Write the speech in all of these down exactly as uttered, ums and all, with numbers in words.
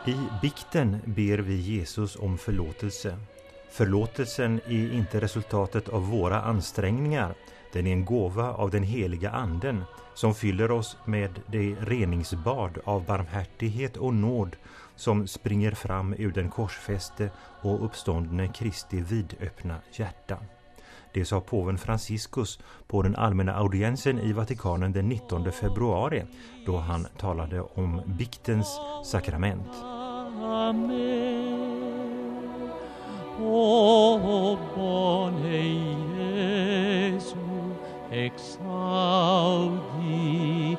I bikten ber vi Jesus om förlåtelse. Förlåtelsen är inte resultatet av våra ansträngningar. Den är en gåva av den heliga anden som fyller oss med det reningsbad av barmhärtighet och nåd som springer fram ur den korsfäste och uppståndne Kristi vidöppna hjärta. Det sa påven Franciscus på den allmänna audiensen i Vatikanen den nittonde februari då han talade om biktens sakrament. O bone Iesu, exaudi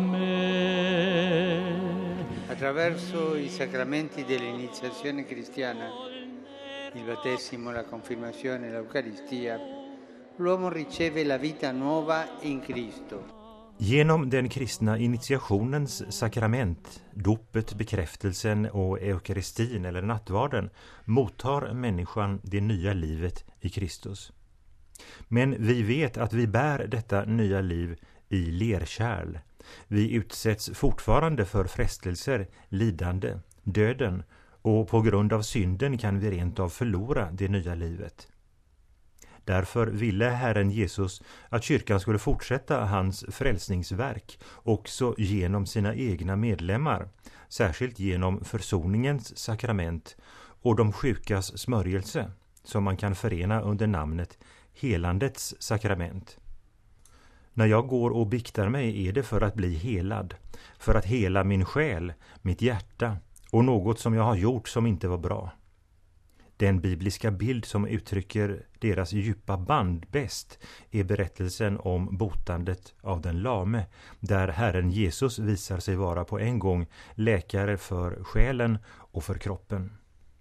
me. Attraverso i sacramenti dell'iniziazione cristiana, il battesimo, la confirmazione e l'Eucaristia, l'uomo riceve la vita nuova in Cristo. Genom den kristna initiationens sakrament, dopet, bekräftelsen och eukaristin eller nattvarden mottar människan det nya livet i Kristus. Men vi vet att vi bär detta nya liv i lerkärl. Vi utsätts fortfarande för frestelser, lidande, döden och på grund av synden kan vi rent av förlora det nya livet. Därför ville Herren Jesus att kyrkan skulle fortsätta hans frälsningsverk också genom sina egna medlemmar, särskilt genom försoningens sakrament och de sjukas smörjelse som man kan förena under namnet helandets sakrament. När jag går och biktar mig är det för att bli helad, för att hela min själ, mitt hjärta och något som jag har gjort som inte var bra. Den bibliska bild som uttrycker deras djupa band bäst är berättelsen om botandet av den lame, där Herren Jesus visar sig vara på en gång läkare för själen och för kroppen.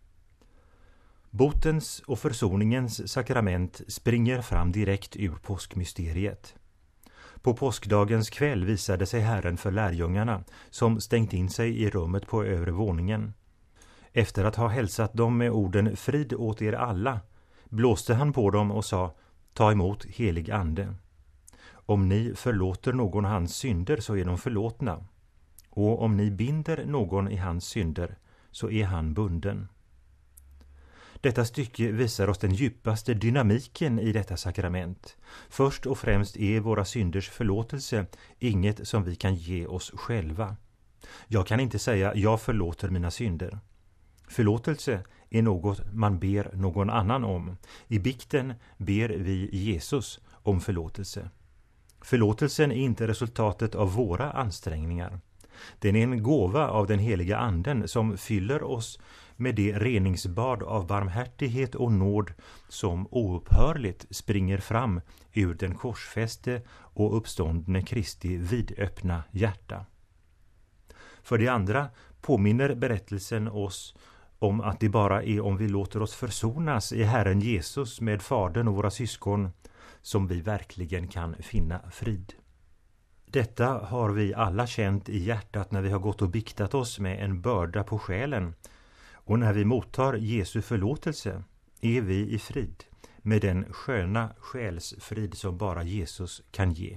Botens och försoningens sakrament springer fram direkt ur påskmysteriet. På påskdagens kväll visade sig Herren för lärjungarna som stängt in sig i rummet på övre våningen. Efter att ha hälsat dem med orden frid åt er alla, blåste han på dem och sa, ta emot helig ande. Om ni förlåter någon hans synder så är de förlåtna. Och om ni binder någon i hans synder så är han bunden. Detta stycke visar oss den djupaste dynamiken i detta sakrament. Först och främst är våra synders förlåtelse inget som vi kan ge oss själva. Jag kan inte säga, jag förlåter mina synder. Förlåtelse är något man ber någon annan om. I bikten ber vi Jesus om förlåtelse. Förlåtelsen är inte resultatet av våra ansträngningar. Den är en gåva av den heliga anden som fyller oss med det reningsbad av barmhärtighet och nåd som oupphörligt springer fram ur den korsfäste och uppståndne Kristi vidöppna hjärta. För det andra påminner berättelsen oss om att det bara är om vi låter oss försonas i Herren Jesus med Fadern och våra syskon som vi verkligen kan finna frid. Detta har vi alla känt i hjärtat när vi har gått och biktat oss med en börda på själen. Och när vi mottar Jesu förlåtelse är vi i frid med den sköna själsfrid som bara Jesus kan ge.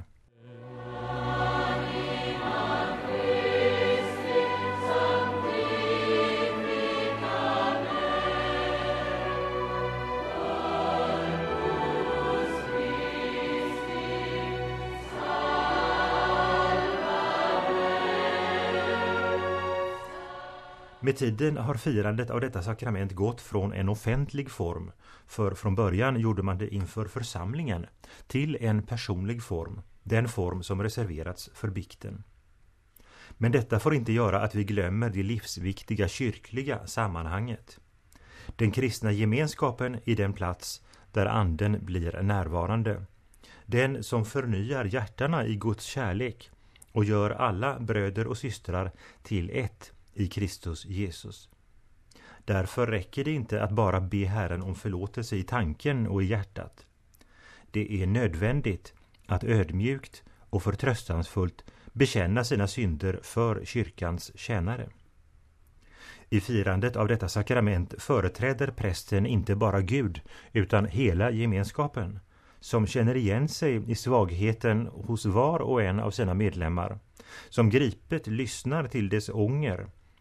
Med tiden har firandet av detta sakrament gått från en offentlig form, för från början gjorde man det inför församlingen, till en personlig form, den form som reserverats för bikten. Men detta får inte göra att vi glömmer det livsviktiga kyrkliga sammanhanget. Den kristna gemenskapen är den plats där anden blir närvarande. Den som förnyar hjärtarna i Guds kärlek och gör alla bröder och systrar till ett i Kristus Jesus. Därför räcker det inte att bara be Herren om förlåtelse i tanken och i hjärtat. Det är nödvändigt att ödmjukt och förtröstansfullt bekänna sina synder för kyrkans tjänare. I firandet av detta sakrament företräder prästen inte bara Gud utan hela gemenskapen, som känner igen sig i svagheten hos var och en av sina medlemmar, som gripet lyssnar till dess ånger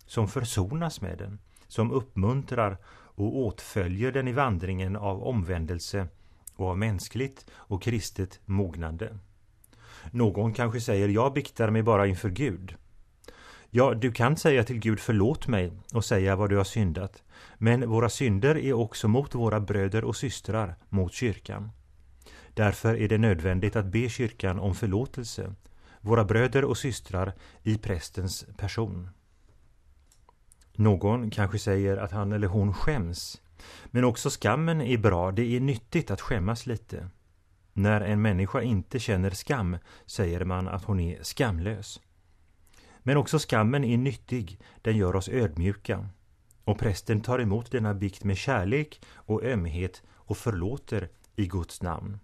som försonas med den, som uppmuntrar och åtföljer den i vandringen av omvändelse och av mänskligt och kristet mognande. Någon kanske säger, jag biktar mig bara inför Gud. Ja, du kan säga till Gud, förlåt mig, och säga vad du har syndat. Men våra synder är också mot våra bröder och systrar, mot kyrkan. Därför är det nödvändigt att be kyrkan om förlåtelse, våra bröder och systrar i prästens person. Någon kanske säger att han eller hon skäms, men också skammen är bra, det är nyttigt att skämmas lite. När en människa inte känner skam säger man att hon är skamlös. Men också skammen är nyttig, den gör oss ödmjuka. Och prästen tar emot denna bikt med kärlek och ömhet och förlåter i Guds namn.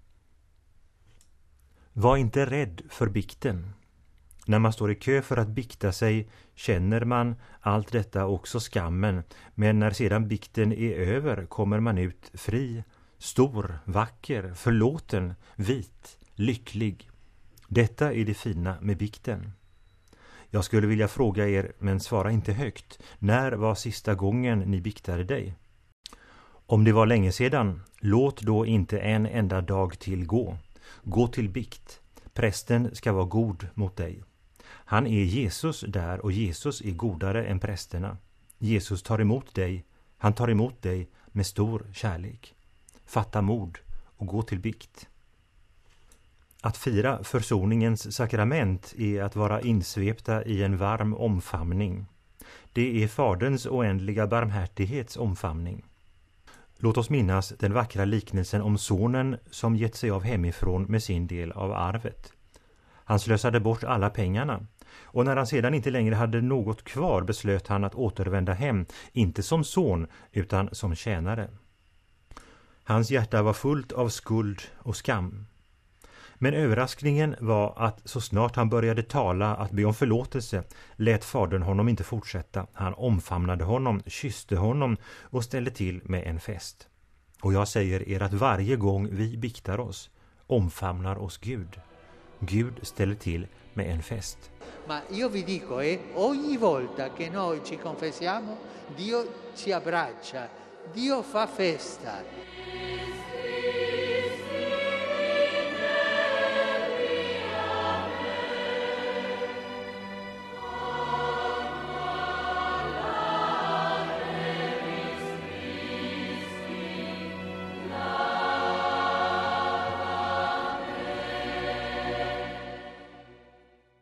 Var inte rädd för bikten. När man står i kö för att bikta sig känner man allt detta, också skammen, men när sedan bikten är över kommer man ut fri, stor, vacker, förlåten, vit, lycklig. Detta är det fina med bikten. Jag skulle vilja fråga er, men svara inte högt, när var sista gången ni biktade dig? Om det var länge sedan, låt då inte en enda dag till gå. Gå till bikt. Prästen ska vara god mot dig. Han är Jesus där, och Jesus är godare än prästerna. Jesus tar emot dig, han tar emot dig med stor kärlek. Fatta mod och gå till bikt. Att fira försoningens sakrament är att vara insvepta i en varm omfamning. Det är Faderns oändliga barmhärtighets omfamning. Låt oss minnas den vackra liknelsen om sonen som gett sig av hemifrån med sin del av arvet. Han slösade bort alla pengarna, och när han sedan inte längre hade något kvar beslöt han att återvända hem, inte som son utan som tjänare. Hans hjärta var fullt av skuld och skam. Men överraskningen var att så snart han började tala, att be om förlåtelse, lät fadern honom inte fortsätta. Han omfamnade honom, kysste honom och ställde till med en fest. Och jag säger er att varje gång vi biktar oss, omfamnar oss Gud. Gud ställer till med en fest. Ma io vi dico, eh, ogni volta che noi ci confessiamo, Dio ci abbraccia, Dio fa festa.